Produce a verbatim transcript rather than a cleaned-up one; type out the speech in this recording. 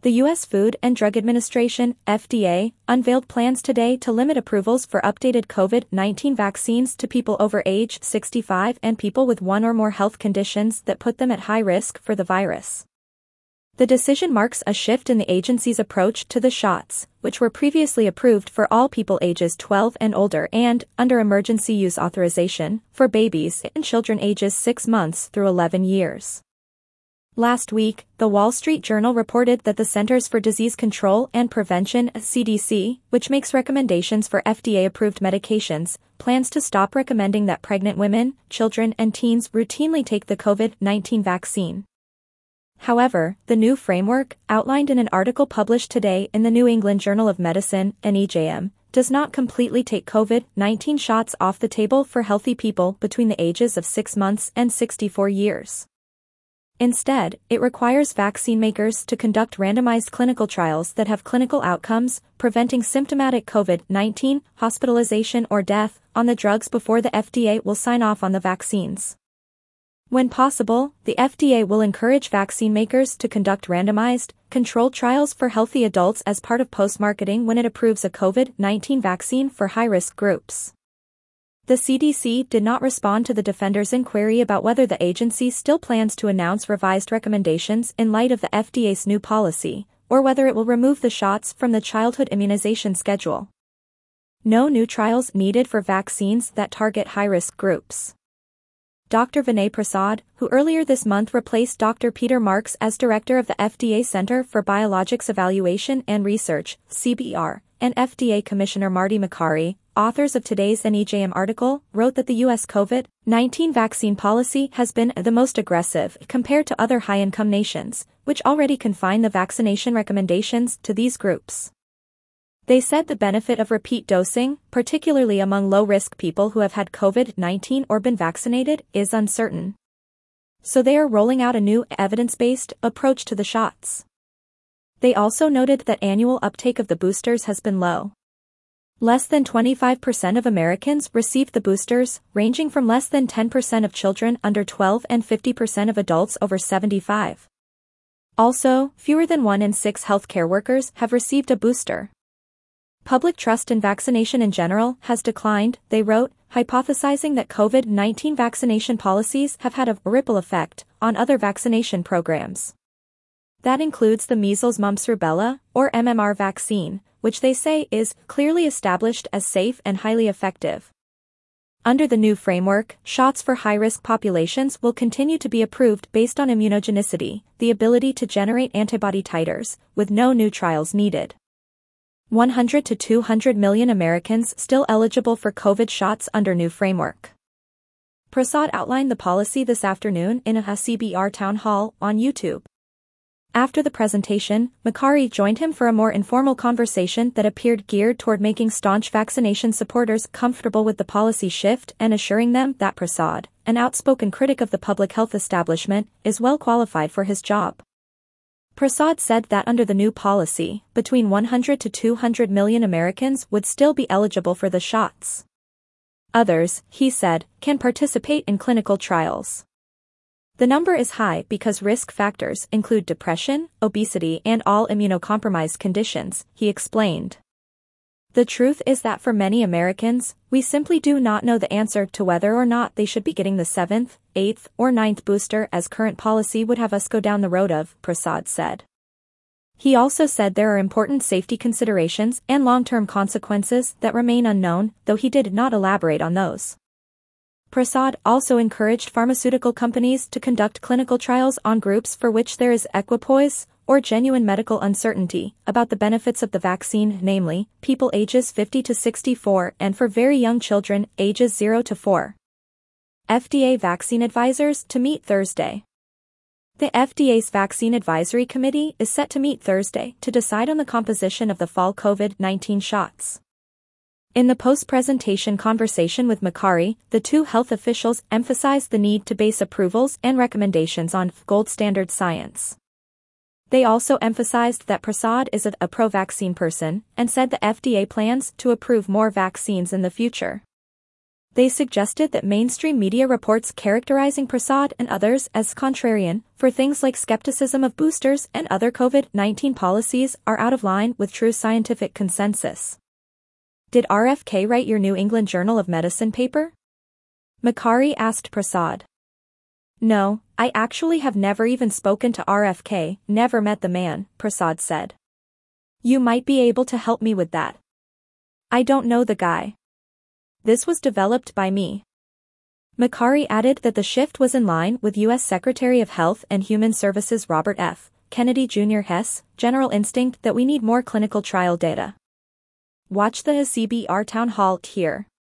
The U S Food and Drug Administration, F D A, unveiled plans today to limit approvals for updated COVID nineteen vaccines to people over age sixty-five and people with one or more health conditions that put them at high risk for the virus. The decision marks a shift in the agency's approach to the shots, which were previously approved for all people ages twelve and older and, under emergency use authorization, for babies and children ages six months through eleven years. Last week, The Wall Street Journal reported that the Centers for Disease Control and Prevention, C D C, which makes recommendations for F D A-approved medications, plans to stop recommending that pregnant women, children and teens routinely take the COVID nineteen vaccine. However, the new framework, outlined in an article published today in the New England Journal of Medicine, N E J M, does not completely take COVID nineteen shots off the table for healthy people between the ages of six months and sixty-four years. Instead, it requires vaccine makers to conduct randomized clinical trials that have clinical outcomes, preventing symptomatic COVID nineteen, hospitalization or death, on the drugs before the F D A will sign off on the vaccines. When possible, the F D A will encourage vaccine makers to conduct randomized, controlled trials for healthy adults as part of post-marketing when it approves a COVID nineteen vaccine for high-risk groups. The C D C did not respond to the defender's inquiry about whether the agency still plans to announce revised recommendations in light of the F D A's new policy, or whether it will remove the shots from the childhood immunization schedule. No new trials needed for vaccines that target high-risk groups. Doctor Vinay Prasad, who earlier this month replaced Doctor Peter Marks as director of the F D A Center for Biologics Evaluation and Research, C B R, and F D A Commissioner Marty Makary, authors of today's N E J M article, wrote that the U S COVID nineteen vaccine policy has been the most aggressive compared to other high-income nations, which already confine the vaccination recommendations to these groups. They said the benefit of repeat dosing, particularly among low-risk people who have had COVID nineteen or been vaccinated, is uncertain. So they are rolling out a new, evidence-based approach to the shots. They also noted that annual uptake of the boosters has been low. Less than twenty-five percent of Americans received the boosters, ranging from less than ten percent of children under twelve and fifty percent of adults over seventy-five. Also, fewer than one in six healthcare workers have received a booster. Public trust in vaccination in general has declined, they wrote, hypothesizing that COVID nineteen vaccination policies have had a ripple effect on other vaccination programs. That includes the measles mumps rubella, or M M R vaccine, which they say is clearly established as safe and highly effective. Under the new framework, shots for high-risk populations will continue to be approved based on immunogenicity, the ability to generate antibody titers, with no new trials needed. one hundred to two hundred million Americans still eligible for COVID shots under new framework. Prasad outlined the policy this afternoon in a C B R town hall on YouTube. After the presentation, Makary joined him for a more informal conversation that appeared geared toward making staunch vaccination supporters comfortable with the policy shift and assuring them that Prasad, an outspoken critic of the public health establishment, is well qualified for his job. Prasad said that under the new policy, between one hundred to two hundred million Americans would still be eligible for the shots. Others, he said, can participate in clinical trials. The number is high because risk factors include depression, obesity and all immunocompromised conditions, he explained. The truth is that for many Americans, we simply do not know the answer to whether or not they should be getting the seventh, eighth, or ninth booster as current policy would have us go down the road of, Prasad said. He also said there are important safety considerations and long-term consequences that remain unknown, though he did not elaborate on those. Prasad also encouraged pharmaceutical companies to conduct clinical trials on groups for which there is equipoise, or genuine medical uncertainty, about the benefits of the vaccine, namely, people ages fifty to sixty-four and for very young children, ages zero to four. F D A vaccine advisors to meet Thursday. The F D A's Vaccine Advisory Committee is set to meet Thursday to decide on the composition of the fall COVID nineteen shots. In the post-presentation conversation with Makary, the two health officials emphasized the need to base approvals and recommendations on gold standard science. They also emphasized that Prasad is a, a pro-vaccine person, and said the F D A plans to approve more vaccines in the future. They suggested that mainstream media reports characterizing Prasad and others as contrarian for things like skepticism of boosters and other COVID nineteen policies are out of line with true scientific consensus. Did R F K write your New England Journal of Medicine paper? Makary asked Prasad. No, I actually have never even spoken to R F K, never met the man, Prasad said. You might be able to help me with that. I don't know the guy. This was developed by me. Makary added that the shift was in line with U S Secretary of Health and Human Services Robert F. Kennedy Junior Hess' general instinct that we need more clinical trial data. Watch the C B R town hall here.